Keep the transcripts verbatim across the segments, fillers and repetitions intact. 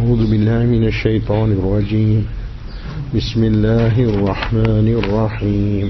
أعوذ بالله من الشيطان الرجيم بسم الله الرحمن الرحيم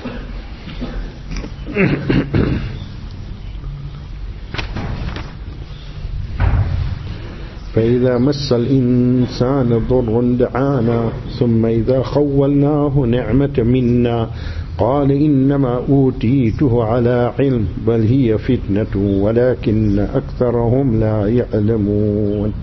فإذا مس الإنسان ضر دعانا ثم إذا خولناه نعمة منا قال إنما أوتيته على علم بل هي فتنة ولكن أكثرهم لا يعلمون.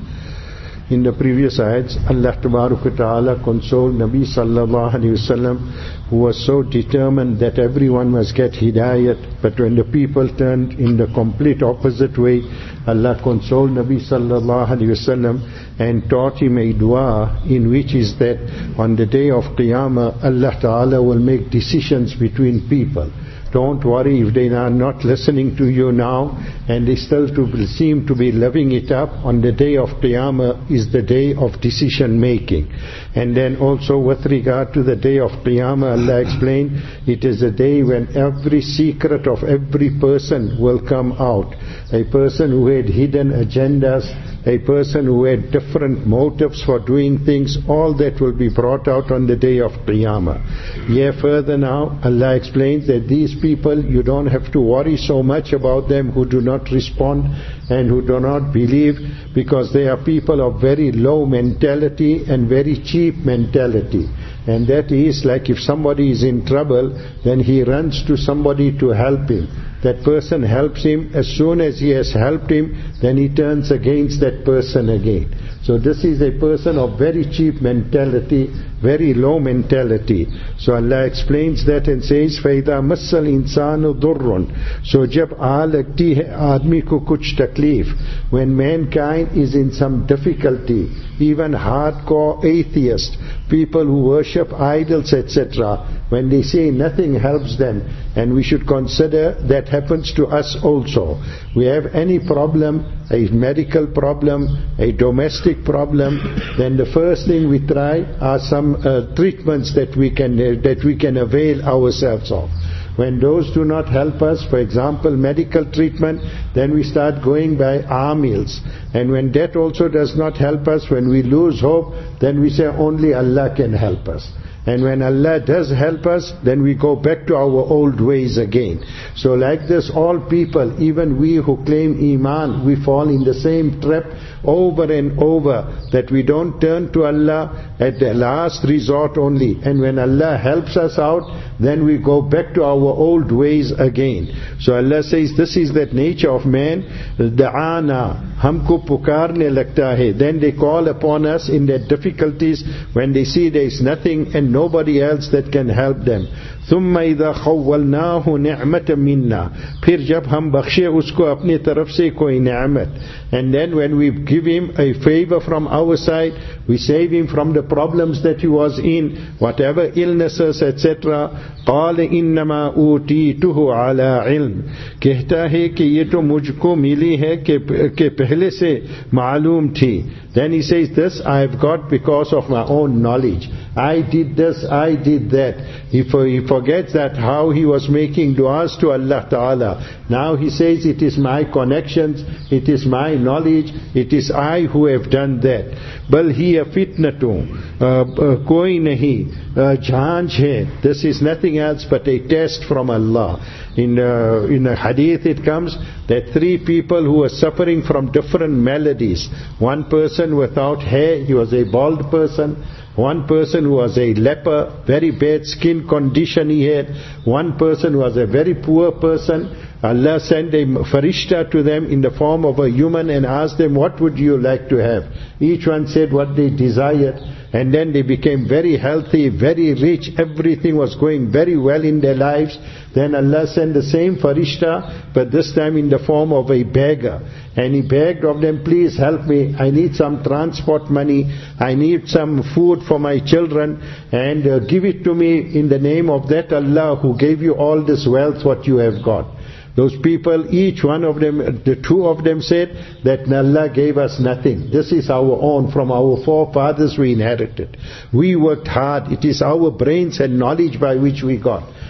In the previous ayats, Allah Tabaraka Ta'ala consoled Nabi Sallallahu Alaihi Wasallam, who was so determined that everyone must get hidayat, but when the people turned in the complete opposite way, Allah consoled Nabi Sallallahu Alaihi Wasallam and taught him a dua in which is that on the day of Qiyamah, Allah Ta'ala will make decisions between people. Don't worry if they are not listening to you now and they still to seem to be loving it up. On the day of Qiyamah is the day of decision making. And then also with regard to the day of Qiyamah, Allah explained, it is a day when every secret of every person will come out. A person who had hidden agendas, a person who had different motives for doing things, all that will be brought out on the day of Qiyamah. Yeah, further now, Allah explains that these people, you don't have to worry so much about them who do not respond and who do not believe, because they are people of very low mentality and very cheap mentality. And that is like if somebody is in trouble, then he runs to somebody to help him. That person helps him. As soon as he has helped him, then he turns against that person again. So this is a person of very cheap mentality, very low mentality. So Allah explains that and says, فَإِذَا مَسَّ الْإِنسَانُ ضُرٌ. So jab aa lagti hai aadmi ko kuch taklif, when mankind is in some difficulty, even hardcore atheists, people who worship idols, et cetera, when they say nothing helps them, and we should consider that happens to us also. We have any problem, a medical problem, a domestic problem, then the first thing we try are some uh, treatments that we can uh, that we can avail ourselves of. When those do not help us, for example, medical treatment, then we start going by our meals. And when that also does not help us, when we lose hope, then we say only Allah can help us. And when Allah does help us, then we go back to our old ways again. So like this, all people, even we who claim Iman, we fall in the same trap over and over, that we don't turn to Allah at the last resort only. And when Allah helps us out, then we go back to our old ways again. So Allah says, this is that nature of man. Da'ana, humko pukarne lagta hai. Then they call upon us in their difficulties when they see there is nothing and nobody else that can help them. ثُمَّ إِذَا خَوَّلْنَاهُ نِعْمَةً مِنَّا. Phir jab hum bakhshe usko apne taraf se koi ni'mat. And then when we give him a favor from our side, we save him from the problems that he was in, whatever illnesses, et cetera. قَالَ إِنَّمَا أُوتِيتُهُ عَلَىٰ عِلْمٍ. कहता है कि ये तो मुझको मिली है कि पहले से मालूम थी. Then he says, this I have got because of my own knowledge. I did this, I did that. He, for, he forgets that how he was making du'as to Allah Ta'ala. Now he says, it is my connections, it is my knowledge, it is I who have done that. Bal hiya fitnatu, koi nahi, jhanj hai. This is nothing else but a test from Allah. In uh, in a hadith it comes that three people who were suffering from different maladies. One person without hair, he was a bald person. One person who was a leper, very bad skin condition he had. One person who was a very poor person. Allah sent a farishta to them in the form of a human and asked them, what would you like to have? Each one said what they desired. And then they became very healthy, very rich. Everything was going very well in their lives. Then Allah sent the same farishta, but this time in the form of a beggar. And he begged of them, please help me. I need some transport money. I need some food for my children. And uh, give it to me in the name of that Allah who gave you all this wealth, what you have got. Those people, each one of them, the two of them said that Allah gave us nothing. This is our own, from our forefathers we inherited. We worked hard. It is our brains and knowledge by which we got.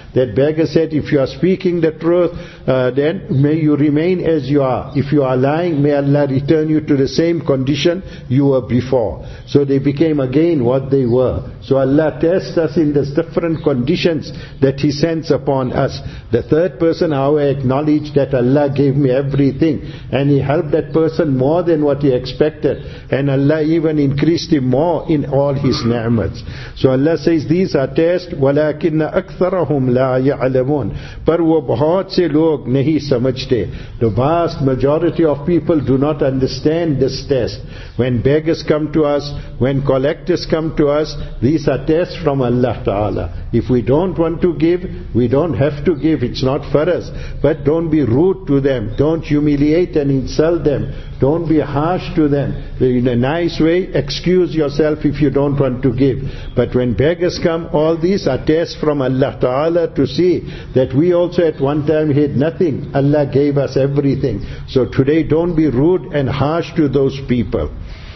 That beggar said, if you are speaking the truth, uh, then may you remain as you are. If you are lying, may Allah return you to the same condition you were before. So they became again what they were. So Allah tests us in the different conditions that He sends upon us. The third person, however, acknowledged that Allah gave me everything, and he helped that person more than what he expected, and Allah even increased him more in all his ni'mats. So Allah says these are tests. وَلَكِنَّ أَكْثَرَهُمْ لَا يَعْلَمُونَ. Par wo bahut se log nahi samajhte. The vast majority of people do not understand this test. When beggars come to us, when collectors come to us, these are tests from Allah Ta'ala. If we don't want to give, we don't have to give. It's not for us. But don't be rude to them. Don't humiliate and insult them. Don't be harsh to them. In a nice way, excuse yourself if you don't want to give. But when beggars come, all these are tests from Allah Ta'ala to see that we also at one time had nothing. Allah gave us everything. So today don't be rude and harsh to those people.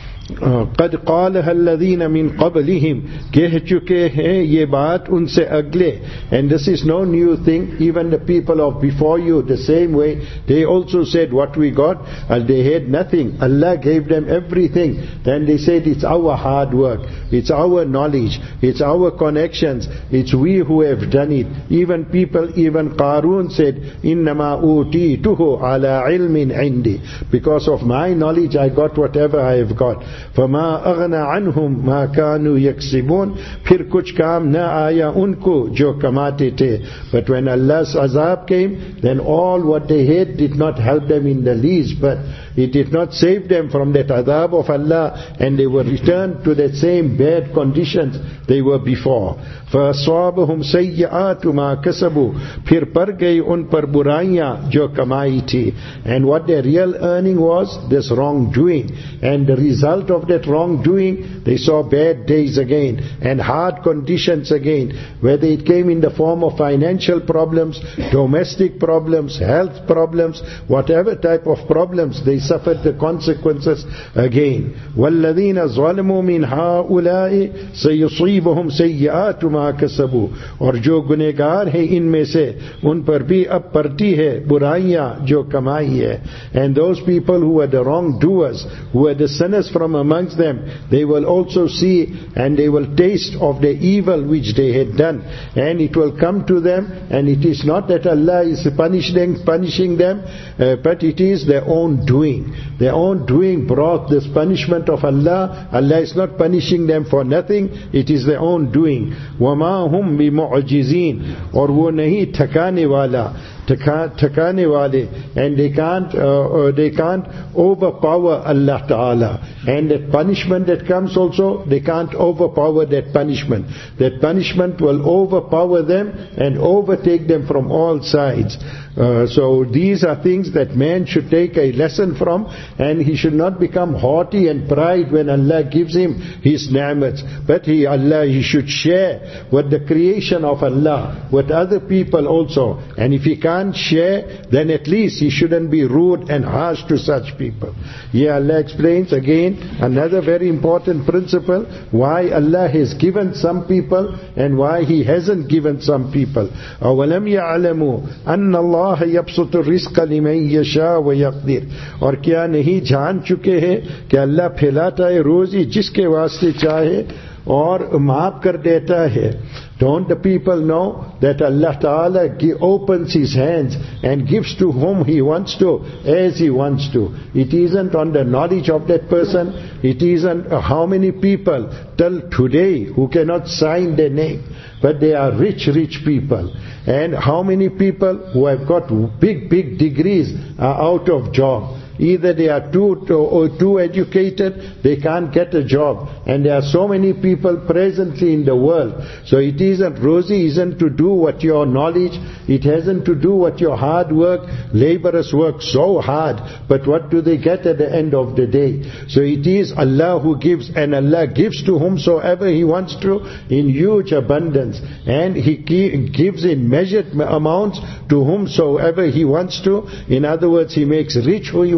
قد قالها الذين من قبلهم कह चुके हैं ये बात उनसे अगले. And this is no new thing. Even the people of before you, the same way, they also said what we got, and they had nothing. Allah gave them everything. Then they said it's our hard work, it's our knowledge, it's our connections, it's we who have done it. Even people, even Qarun said, إِنَّمَا أُوتِيتُهُ عَلَىٰ عِلْمٍ عِنْدِي. Because of my knowledge I got whatever I have got. فما أغنى عنهم ما كانوا يكسبون. फिर कुछ काम न आया उनको जो कमाते थे. But when Allah's azab came, then all what they had did not help them in the least, but it did not save them from that azab of Allah, and they were returned to the same bad conditions they were before. فَأَصَابَهُمْ سَيِّئَاتُ مَا كَسَبُوا. फिर पर गई उन पर बुराइयां जो कमाई थी. And what their real earning was, this wrongdoing. And the result of that wrongdoing, they saw bad days again and hard conditions again, whether it came in the form of financial problems, domestic problems, health problems, whatever type of problems, they suffered the consequences again. وَالَّذِينَ ظَلَمُوا مِنْ هَؤُلَاءِ سَيُصِيبُهُمْ سَيِّئَاتُ مَا كَسَبُوا. और जो गुनहगार हैं इनमें से, उन पर भी अब पड़ती है बुराइयां जो कमाई है. And those people who were the wrongdoers, who were the sinners from amongst them, they will also see and they will taste of the evil which they had done, and it will come to them. And it is not that Allah is punishing, punishing them, uh, but it is their own doing. Their own doing brought this punishment of Allah. Allah is not punishing them for nothing. It is their own doing. وَمَا هُمْ بِمُعْجِزِينَ. और वो नहीं थकाने वाला, थकाने वाले, and they can't uh, they can't overpower Allah Ta'ala. And that punishment that comes also, they can't overpower that punishment. That punishment will overpower them and overtake them from all sides. Uh, so these are things that man should take a lesson from, and he should not become haughty and pride when Allah gives him his ni'mats, but he Allah he should share with the creation of Allah, with other people also. And if he can't share, then at least he shouldn't be rude and harsh to such people. Yeah, Allah explains again another very important principle, why Allah has given some people and why He hasn't given some people. أَوَلَمْ يَعْلَمُوا أَنَّ اللَّهَ يَبْسُطُ الرِّزْقَ لِمَنْ يَشَاءُ وَيَقْدِرُ. और क्या नहीं जान चुके हैं कि अल्लाह फैलाता है रोजी जिसके वास्ते चाहे और माफ कर देता है. Don't the people know that Allah Ta'ala opens His hands and gives to whom He wants to, as He wants to. It isn't on the knowledge of that person. It isn't how many people till today who cannot sign their name, but they are rich, rich people. And how many people who have got big, big degrees are out of job. Either they are too, too, or too educated, they can't get a job. And there are so many people presently in the world. So it isn't, rosy isn't to do what your knowledge, it hasn't to do what your hard work. Laborers work so hard, but what do they get at the end of the day? So it is Allah who gives, and Allah gives to whomsoever He wants to in huge abundance. And He gives in measured amounts to whomsoever He wants to. In other words, He makes rich who He wants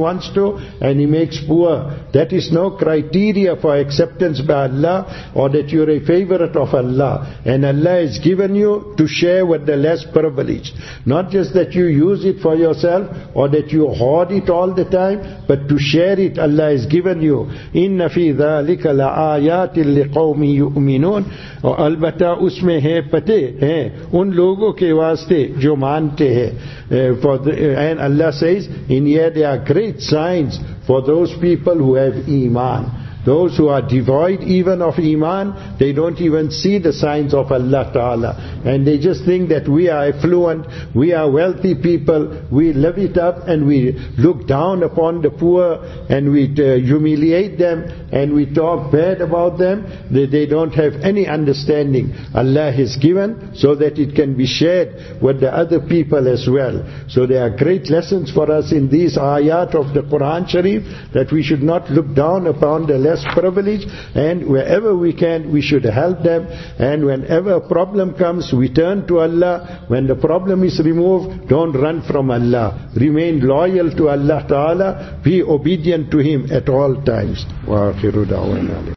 wants to and He makes poor. That is no criteria for acceptance by Allah, or that you're a favorite of Allah. And Allah has given you to share with the less privileged. Not just that you use it for yourself or that you hoard it all the time, but to share it Allah has given you. Inna fi dhalika la'ayatin liqawmi yu'minun. और अलबत्ता उसमें है पते हैं उन लोगों के वास्ते जो मानते हैं. For the, and Allah says, in here there are great signs for those people who have Iman. Those who are devoid even of Iman, they don't even see the signs of Allah Ta'ala. And they just think that we are affluent, we are wealthy people, we live it up and we look down upon the poor and we uh, humiliate them and we talk bad about them. They, they don't have any understanding. Allah has given so that it can be shared with the other people as well. So there are great lessons for us in these ayat of the Quran Sharif, that we should not look down upon the less privileged, and wherever we can we should help them, and whenever a problem comes we turn to Allah. When the problem is removed, don't run from Allah, remain loyal to Allah Ta'ala, be obedient to Him at all times. Wa akhiru da'wana.